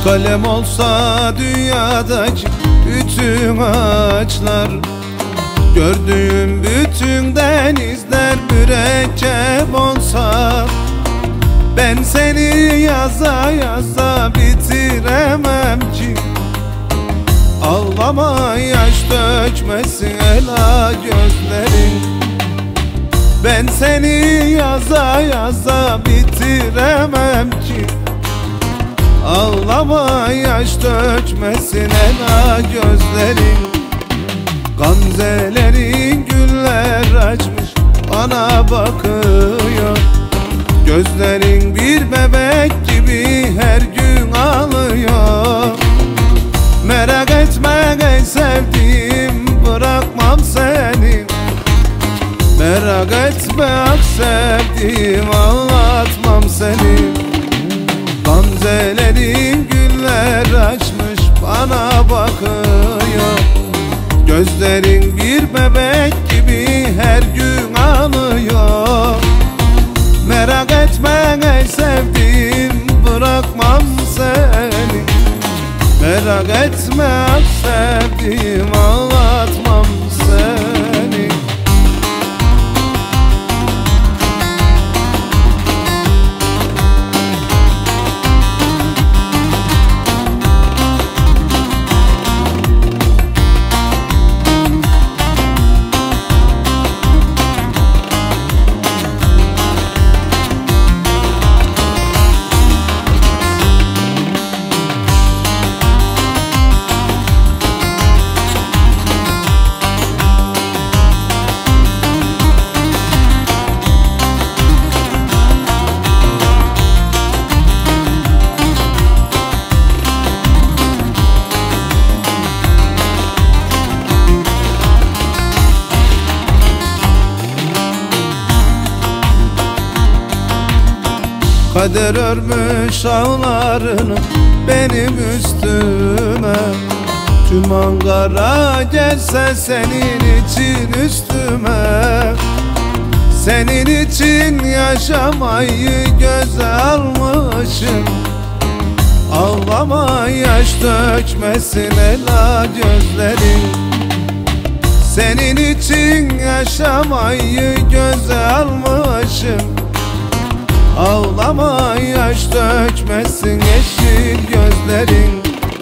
Kalem olsa dünyadaki bütün ağaçlar, gördüğüm bütün denizler mürekkep olsa, ben seni yaza yaza bitiremem ki. Ağlama, yaş dökmesin ela gözlerin, ben seni yaza yaza bitiremem ki. Ağlama, yaş dökmesin ela gözlerin. Gamzelerin güller açmış bana bakıyor, gözlerin bir bebek gibi her gün ağlıyor. Merak etme ey sevdiğim, bırakmam seni. Merak etme ak sevdiğim, ağlatmam seni. Gamzelerin güller açmış bana bakıyor, gözlerin bir bebek gibi her gün ağlıyor. Merak etme ey sevdiğim, bırakmam seni. Merak etme ak sevdiğim, ağlatmam seni. Kader örmüş ağlarını benim üstüme, tüm Ankara gelse senin için üstüme. Senin için yaşamayı göze almışım. Ağlama, yaş dökmesin ela gözlerin, senin için yaşamayı göze almışım. Ağlama, yaş dökmesin yeşil gözlerin.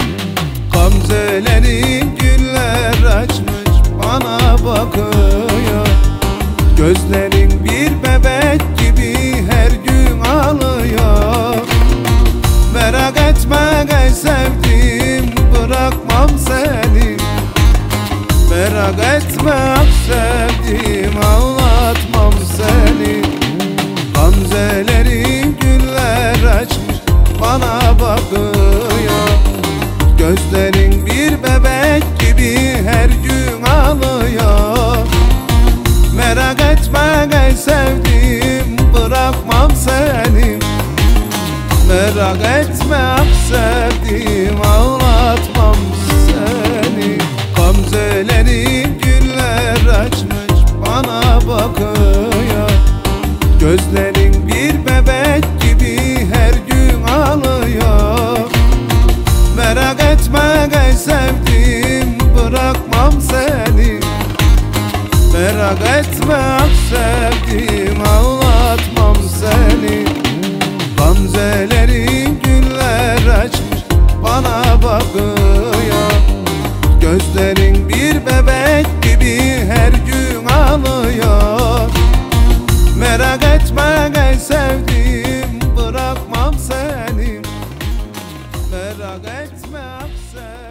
Gamzelerin güller açmış bana bakıyor, gözlerin bir bebek gibi her gün ağlıyor. Merak etme ey sevdiğim, bırakmam seni. Merak etme ak sevdiğim, ağlatmam seni. Gamzelerin güller açmış bana bakıyor, gözlerin bir bebek gibi her gün ağlıyor. Merak etme ey sevdiğim, bırakmam seni. Merak etme ak sevdiğim, ağlatmam seni. Gamzelerin güller açmış bana bakıyor, gözlerin bir bebek gibi her gün ağlıyor. Merak etme ey sevdiğim, bırakmam seni. Merak etme ak sevdiğim, ağlatmam seni. Gamzelerin güller açmış bana bakıyor, gözlerin bir bebek gibi her gün ağlıyor. Merak etme ey sevdiğim, bırakmam seni. Merak etme ak sevdiğim.